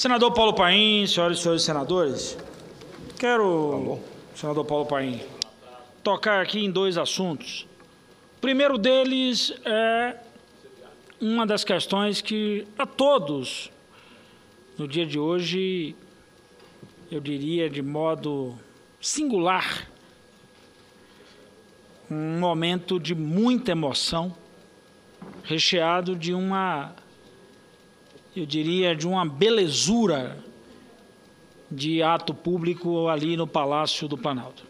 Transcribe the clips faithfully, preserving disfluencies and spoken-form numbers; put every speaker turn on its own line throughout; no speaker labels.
Senador Paulo Paim, senhoras e senhores senadores, quero, senador Paulo Paim, tocar aqui em dois assuntos. O primeiro deles é uma das questões que a todos, no dia de hoje, eu diria de modo singular, um momento de muita emoção, recheado de uma, eu diria, de uma belezura de ato público ali no Palácio do Planalto.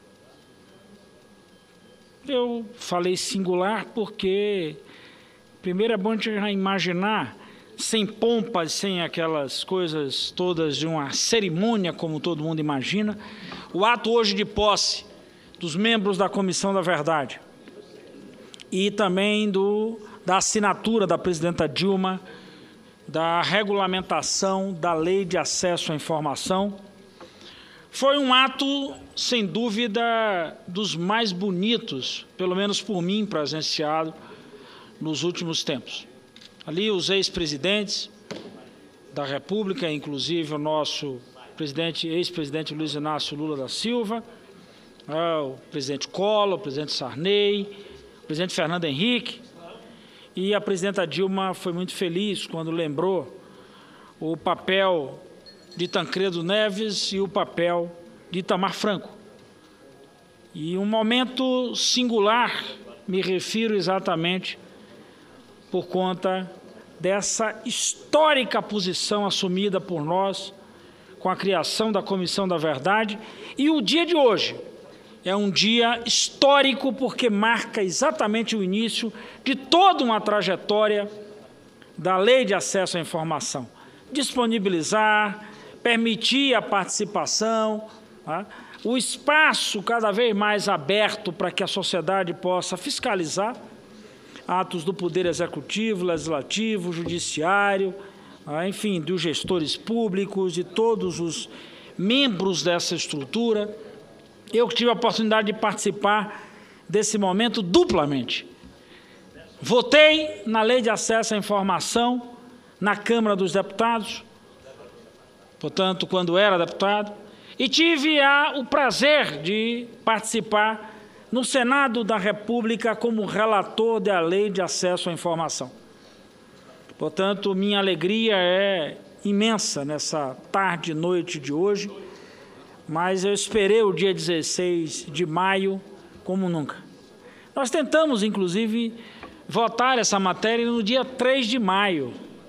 Eu falei singular porque, primeiro, é bom a gente já imaginar, sem pompas, sem aquelas coisas todas de uma cerimônia, como todo mundo imagina, o ato hoje de posse dos membros da Comissão da Verdade e também do, da assinatura da presidenta Dilma da regulamentação da Lei de Acesso à Informação, foi um ato, sem dúvida, dos mais bonitos, pelo menos por mim, presenciado nos últimos tempos. Ali os ex-presidentes da República, inclusive o nosso presidente, ex-presidente Luiz Inácio Lula da Silva, o presidente Collor, o presidente Sarney, o presidente Fernando Henrique, e a presidenta Dilma foi muito feliz quando lembrou o papel de Tancredo Neves e o papel de Itamar Franco. E um momento singular, me refiro exatamente por conta dessa histórica posição assumida por nós com a criação da Comissão da Verdade. E o dia de hoje é um dia histórico porque marca exatamente o início de toda uma trajetória da Lei de Acesso à Informação. Disponibilizar, permitir a participação, tá? O espaço cada vez mais aberto para que a sociedade possa fiscalizar atos do Poder Executivo, Legislativo, Judiciário, tá? Enfim, dos gestores públicos, de todos os membros dessa estrutura. Eu tive a oportunidade de participar desse momento duplamente. Votei na Lei de Acesso à Informação na Câmara dos Deputados, portanto, quando era deputado, e tive a, o prazer de participar no Senado da República como relator da Lei de Acesso à Informação. Portanto, minha alegria é imensa nessa tarde e noite de hoje, mas eu esperei o dia dezesseis de maio como nunca. Nós tentamos, inclusive, votar essa matéria no dia três de maio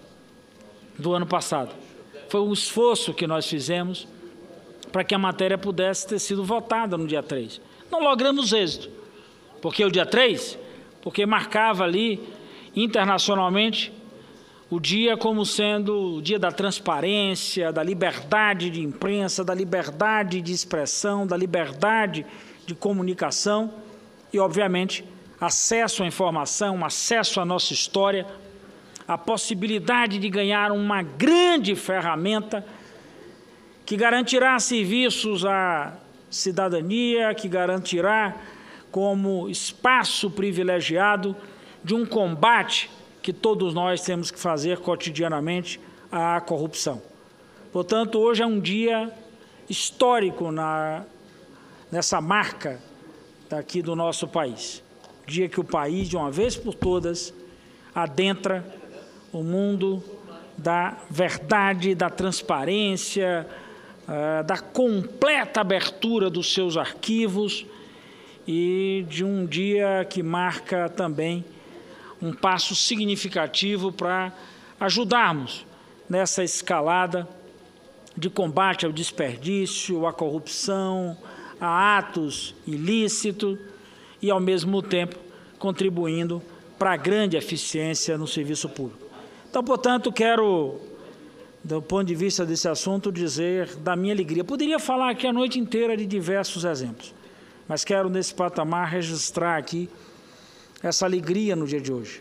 do ano passado. Foi um esforço que nós fizemos para que a matéria pudesse ter sido votada no dia três. Não logramos êxito. Por que o dia três? Porque marcava ali, internacionalmente, o dia como sendo o dia da transparência, da liberdade de imprensa, da liberdade de expressão, da liberdade de comunicação e, obviamente, acesso à informação, acesso à nossa história, a possibilidade de ganhar uma grande ferramenta que garantirá serviços à cidadania, que garantirá como espaço privilegiado de um combate que todos nós temos que fazer cotidianamente à corrupção. Portanto, hoje é um dia histórico na, nessa marca daqui do nosso país. Dia que o país, de uma vez por todas, adentra o mundo da verdade, da transparência, uh, da completa abertura dos seus arquivos e de um dia que marca também um passo significativo para ajudarmos nessa escalada de combate ao desperdício, à corrupção, a atos ilícitos e, ao mesmo tempo, contribuindo para a grande eficiência no serviço público. Então, portanto, quero, do ponto de vista desse assunto, dizer da minha alegria. Poderia falar aqui a noite inteira de diversos exemplos, mas quero, nesse patamar, registrar aqui essa alegria no dia de hoje.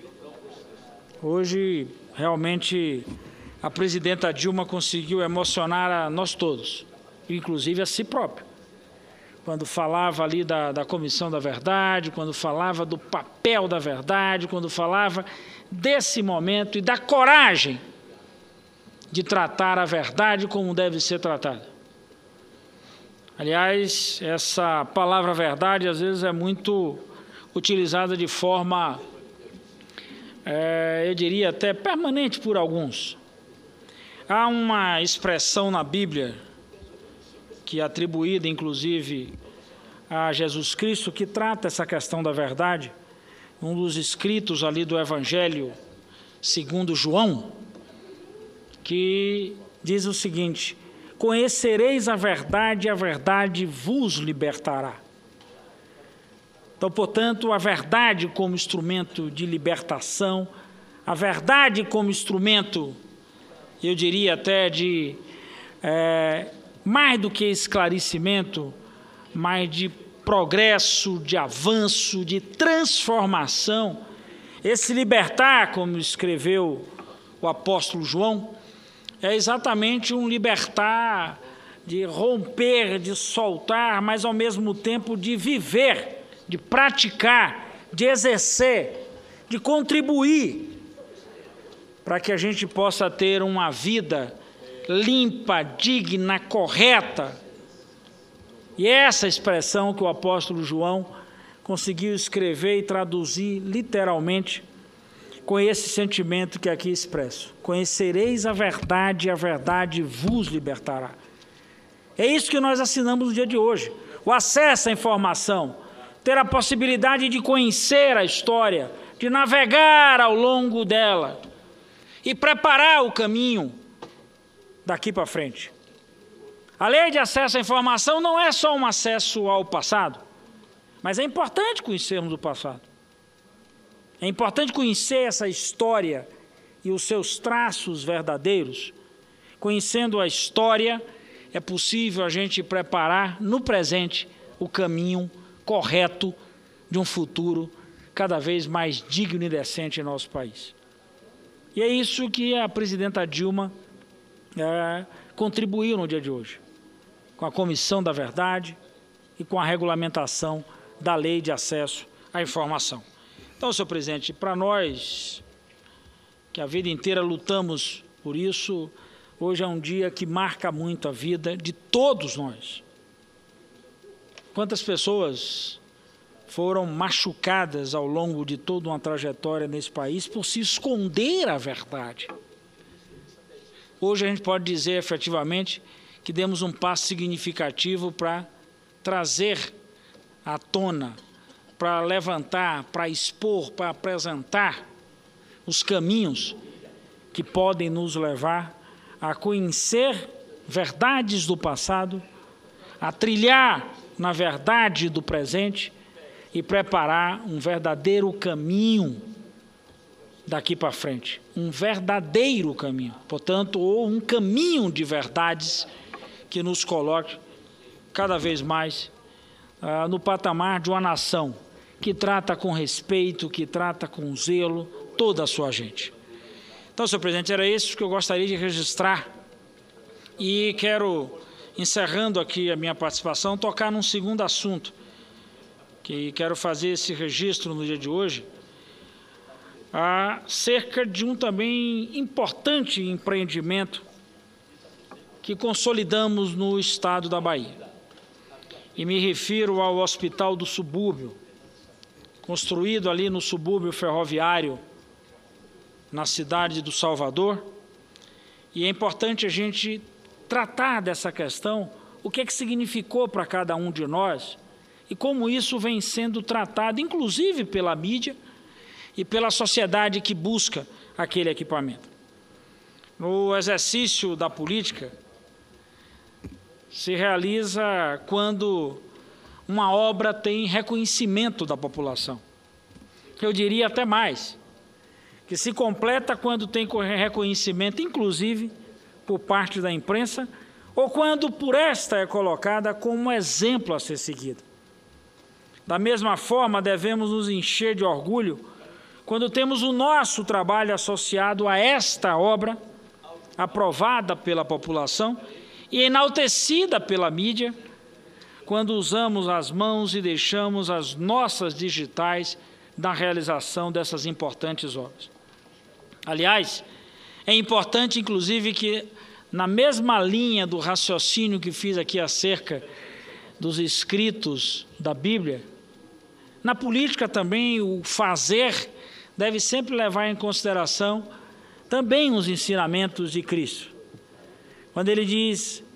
Hoje, realmente, a presidenta Dilma conseguiu emocionar a nós todos, inclusive a si própria. Quando falava ali da, da Comissão da Verdade, quando falava do papel da verdade, quando falava desse momento e da coragem de tratar a verdade como deve ser tratada. Aliás, essa palavra verdade, às vezes, é muito utilizada de forma, é, eu diria até permanente por alguns. Há uma expressão na Bíblia, que é atribuída, inclusive, a Jesus Cristo, que trata essa questão da verdade. Um dos escritos ali do Evangelho segundo João, que diz o seguinte: conhecereis a verdade, e a verdade vos libertará. Então, portanto, a verdade como instrumento de libertação, a verdade como instrumento, eu diria até de, é, mais do que esclarecimento, mas de progresso, de avanço, de transformação. Esse libertar, como escreveu o apóstolo João, é exatamente um libertar de romper, de soltar, mas ao mesmo tempo de viver, de praticar, de exercer, de contribuir, para que a gente possa ter uma vida limpa, digna, correta. E essa expressão que o apóstolo João conseguiu escrever e traduzir literalmente com esse sentimento que aqui expresso: conhecereis a verdade, e a verdade vos libertará. É isso que nós assinamos no dia de hoje: o acesso à informação, ter a possibilidade de conhecer a história, de navegar ao longo dela e preparar o caminho daqui para frente. A lei de acesso à informação não é só um acesso ao passado, mas é importante conhecermos o passado. É importante conhecer essa história e os seus traços verdadeiros. Conhecendo a história, é possível a gente preparar no presente o caminho correto de um futuro cada vez mais digno e decente em nosso país. E é isso que a presidenta Dilma é, contribuiu no dia de hoje, com a Comissão da Verdade e com a regulamentação da Lei de Acesso à Informação. Então, senhor presidente, para nós, que a vida inteira lutamos por isso, hoje é um dia que marca muito a vida de todos nós. Quantas pessoas foram machucadas ao longo de toda uma trajetória nesse país por se esconder a verdade. Hoje a gente pode dizer efetivamente que demos um passo significativo para trazer à tona, para levantar, para expor, para apresentar os caminhos que podem nos levar a conhecer verdades do passado, a trilhar na verdade do presente e preparar um verdadeiro caminho daqui para frente. Um verdadeiro caminho, portanto, ou um caminho de verdades que nos coloque cada vez mais ah, no patamar de uma nação que trata com respeito, que trata com zelo toda a sua gente. Então, senhor presidente, era isso que eu gostaria de registrar e quero, encerrando aqui a minha participação, tocar num segundo assunto, que quero fazer esse registro no dia de hoje, acerca de um também importante empreendimento que consolidamos no estado da Bahia. E me refiro ao Hospital do Subúrbio, construído ali no subúrbio ferroviário, na cidade do Salvador. E é importante a gente tratar dessa questão, o que é que significou para cada um de nós e como isso vem sendo tratado, inclusive pela mídia e pela sociedade que busca aquele equipamento. No exercício da política, se realiza quando uma obra tem reconhecimento da população. Eu diria até mais, que se completa quando tem reconhecimento, inclusive, por parte da imprensa, ou quando por esta é colocada como exemplo a ser seguido. Da mesma forma, devemos nos encher de orgulho quando temos o nosso trabalho associado a esta obra, aprovada pela população e enaltecida pela mídia, quando usamos as mãos e deixamos as nossas digitais na realização dessas importantes obras. Aliás, É importante, inclusive, que na mesma linha do raciocínio que fiz aqui acerca dos escritos da Bíblia, na política também o fazer deve sempre levar em consideração também os ensinamentos de Cristo. Quando ele diz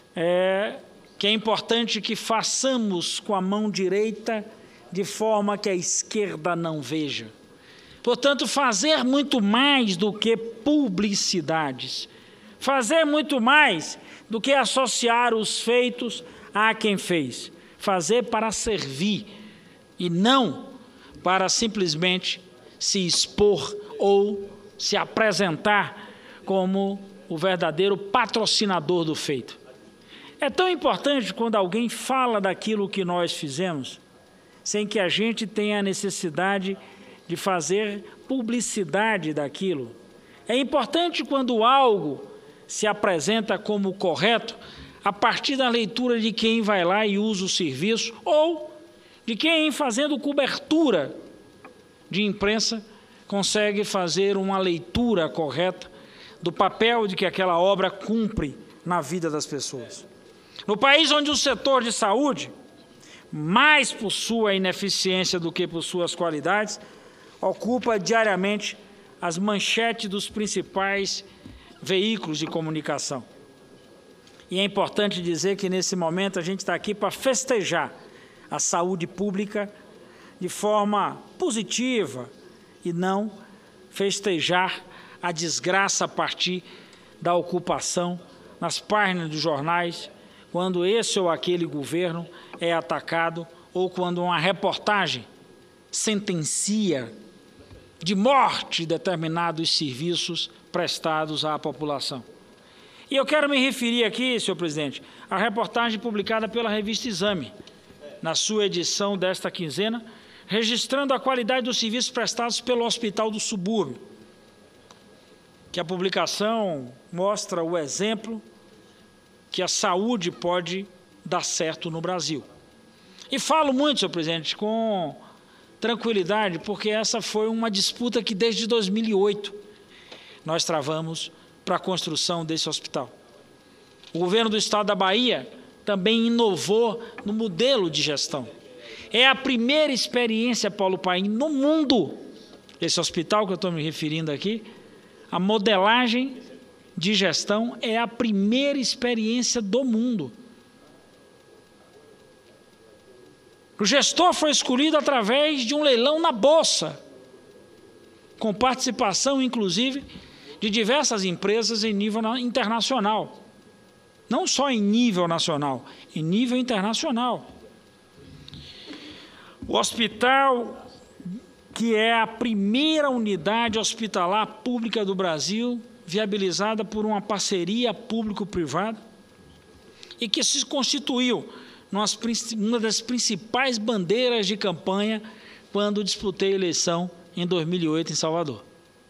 é, que é importante que façamos com a mão direita de forma que a esquerda não veja. Portanto, fazer muito mais do que publicidades. Fazer muito mais do que associar os feitos a quem fez. Fazer para servir e não para simplesmente se expor ou se apresentar como o verdadeiro patrocinador do feito. É tão importante quando alguém fala daquilo que nós fizemos, sem que a gente tenha a necessidade de fazer publicidade daquilo. É importante quando algo se apresenta como correto, a partir da leitura de quem vai lá e usa o serviço, ou de quem, fazendo cobertura de imprensa, consegue fazer uma leitura correta do papel de que aquela obra cumpre na vida das pessoas. No país onde o setor de saúde, mais por sua ineficiência do que por suas qualidades, ocupa diariamente as manchetes dos principais veículos de comunicação. E é importante dizer que, nesse momento, a gente está aqui para festejar a saúde pública de forma positiva e não festejar a desgraça a partir da ocupação nas páginas dos jornais, quando esse ou aquele governo é atacado ou quando uma reportagem sentencia de morte determinados serviços prestados à população. E eu quero me referir aqui, senhor presidente, à reportagem publicada pela revista Exame, na sua edição desta quinzena, registrando a qualidade dos serviços prestados pelo Hospital do Subúrbio, que a publicação mostra o exemplo que a saúde pode dar certo no Brasil. E falo muito, senhor presidente, com tranquilidade, porque essa foi uma disputa que desde dois mil e oito nós travamos para a construção desse hospital. O governo do estado da Bahia também inovou no modelo de gestão. É a primeira experiência, Paulo Paim, no mundo, esse hospital que eu estou me referindo aqui, a modelagem de gestão é a primeira experiência do mundo. O gestor foi escolhido através de um leilão na Bolsa, com participação, inclusive, de diversas empresas em nível internacional. Não só em nível nacional, em nível internacional. O hospital, que é a primeira unidade hospitalar pública do Brasil, viabilizada por uma parceria público-privada, e que se constituiu uma das principais bandeiras de campanha quando disputei a eleição em dois mil e oito em Salvador.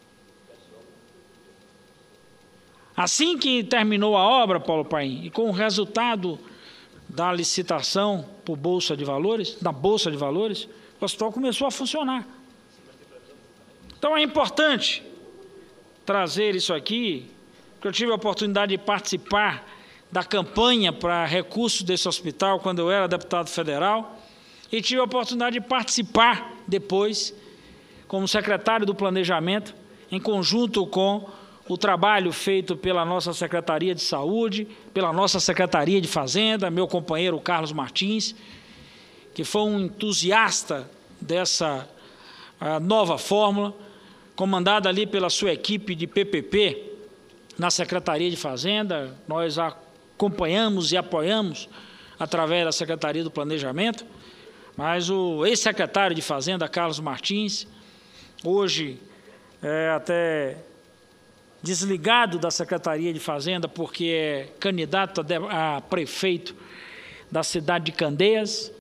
Assim que terminou a obra, Paulo Paim, e com o resultado da licitação por Bolsa de Valores, da Bolsa de Valores, o hospital começou a funcionar. Então é importante trazer isso aqui, porque eu tive a oportunidade de participar da campanha para recursos desse hospital quando eu era deputado federal, e tive a oportunidade de participar depois, como secretário do Planejamento, em conjunto com o trabalho feito pela nossa Secretaria de Saúde, pela nossa Secretaria de Fazenda, meu companheiro Carlos Martins, que foi um entusiasta dessa nova fórmula, comandada ali pela sua equipe de P P P na Secretaria de Fazenda. Nós acompanhamos e apoiamos através da Secretaria do Planejamento, mas o ex-secretário de Fazenda, Carlos Martins, hoje é até desligado da Secretaria de Fazenda porque é candidato a prefeito da cidade de Candeias,